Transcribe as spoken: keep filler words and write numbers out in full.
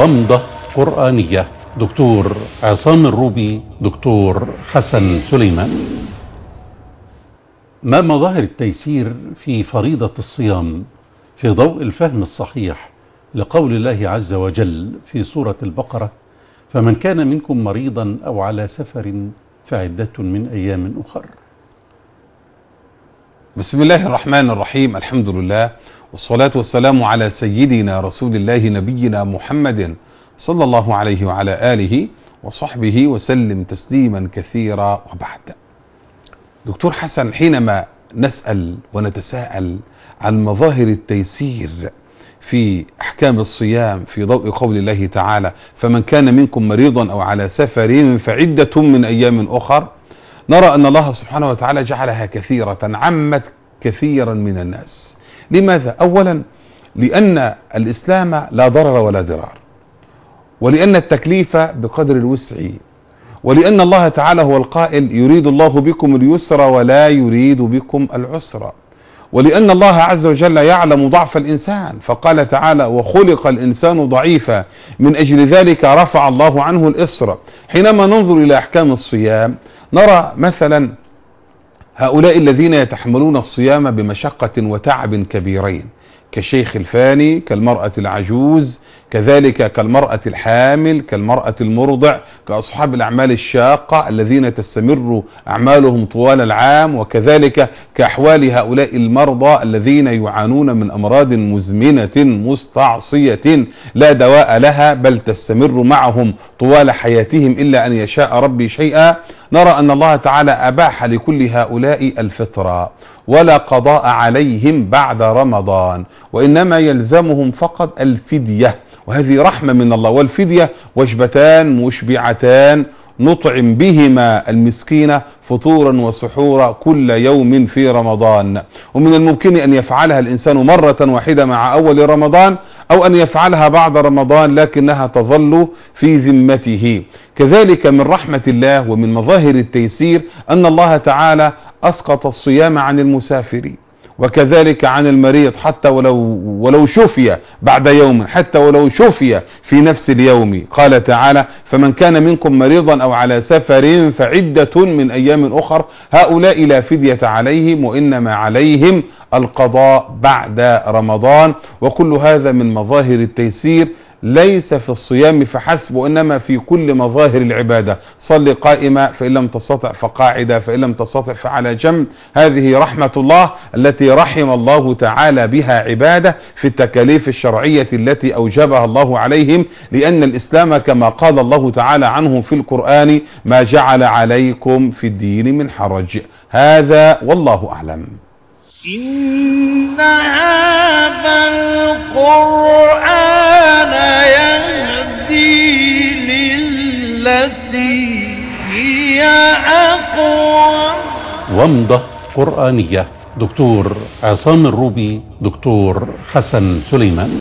ومضة قرآنية. دكتور عصام الروبي، دكتور حسن سليمان. ما مظاهر التيسير في فريضة الصيام في ضوء الفهم الصحيح لقول الله عز وجل في سورة البقرة: فمن كان منكم مريضا أو على سفر فعدة من أيام أخر. بسم الله الرحمن الرحيم. الحمد لله والصلاة والسلام على سيدنا رسول الله نبينا محمد صلى الله عليه وعلى آله وصحبه وسلم تسليما كثيرا. وبعد، دكتور حسن، حينما نسأل ونتساءل عن مظاهر التيسير في أحكام الصيام في ضوء قول الله تعالى: فمن كان منكم مريضا أو على سفر فعدة من أيام أخر، نرى أن الله سبحانه وتعالى جعلها كثيرة، عمت كثيرا من الناس. لماذا؟ أولا، لأن الإسلام لا ضرر ولا ضرار، ولأن التكليف بقدر الوسع، ولأن الله تعالى هو القائل: يريد الله بكم اليسر ولا يريد بكم العسر، ولأن الله عز وجل يعلم ضعف الإنسان فقال تعالى: وخلق الإنسان ضعيفا من أجل ذلك رفع الله عنه الإسر. حينما ننظر إلى أحكام الصيام نرى مثلا هؤلاء الذين يتحملون الصيام بمشقة وتعب كبيرين، كالشيخ الفاني، كالمرأة العجوز، كذلك كالمرأة الحامل، كالمرأة المرضع، كأصحاب الأعمال الشاقة الذين تستمر أعمالهم طوال العام، وكذلك كأحوال هؤلاء المرضى الذين يعانون من أمراض مزمنة مستعصية لا دواء لها بل تستمر معهم طوال حياتهم إلا أن يشاء ربي شيئا. نرى أن الله تعالى أباح لكل هؤلاء الفطرة ولا قضاء عليهم بعد رمضان، وإنما يلزمهم فقط الفدية، وهذه رحمة من الله. والفدية وجبتان مشبعتان نطعم بهما المسكين فطورا وسحورا كل يوم في رمضان، ومن الممكن أن يفعلها الإنسان مرة واحدة مع أول رمضان، أو أن يفعلها بعد رمضان لكنها تظل في ذمته. كذلك من رحمة الله ومن مظاهر التيسير أن الله تعالى أسقط الصيام عن المسافر، وكذلك عن المريض حتى ولو ولو شفي بعد يوم، حتى ولو شفي في نفس اليوم. قال تعالى: فمن كان منكم مريضا أو على سفر فعدة من أيام أخر. هؤلاء لا فدية عليهم، وإنما عليهم القضاء بعد رمضان. وكل هذا من مظاهر التيسير، ليس في الصيام فحسب، وإنما في كل مظاهر العبادة. صل قائما فإن لم تستطع فقاعدا، فإن لم تستطع فعلى جنب. هذه رحمة الله التي رحم الله تعالى بها عباده في التكاليف الشرعية التي أوجبها الله عليهم، لأن الإسلام كما قال الله تعالى عنه في القرآن: ما جعل عليكم في الدين من حرج. هذا والله أعلم. إن هذا القرآن يهدي للتي هي أقوم. ومضة قرآنية. دكتور عصام الروبي، دكتور حسن سليمان.